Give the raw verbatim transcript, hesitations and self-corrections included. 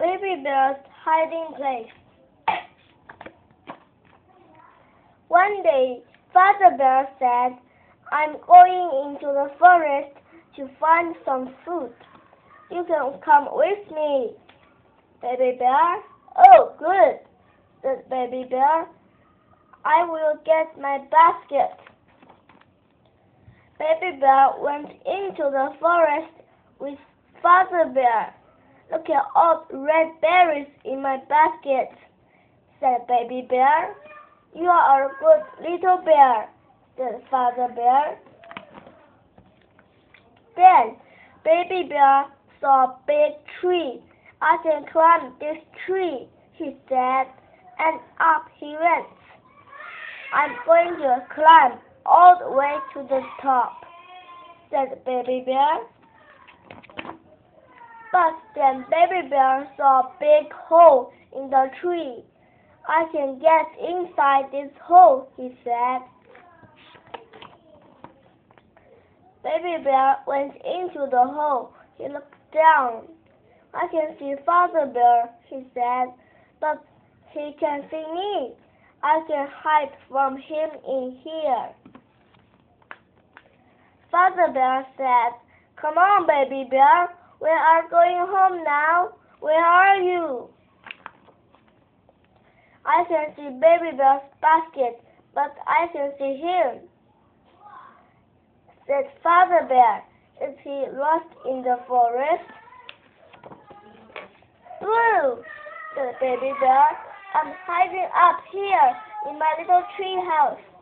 Baby Bear's hiding place. One day, Father Bear said, "I'm going into the forest to find some food. You can come with me." Baby Bear, "Oh, good," said Baby Bear. "I will get my basket." Baby Bear went into the forest with Father Bear. "Look at all the red berries in my basket," said Baby Bear. "You are a good little bear," said Father Bear. Then Baby Bear saw a big tree. "I can climb this tree," he said, and up he went. "I'm going to climb all the way to the top," said Baby Bear. But then Baby Bear saw a big hole in the tree. "I can get inside this hole," he said. Baby Bear went into the hole. He looked down. "I can see Father Bear," he said, "but he can see me. I can hide from him in here." Father Bear said, "Come on, Baby Bear. We are going home now. Where are you?" "I can see Baby Bear's basket, but I can see him," said Father Bear. "Is he lost in the forest?" "Blue," said Baby Bear. "I'm hiding up here in my little tree house.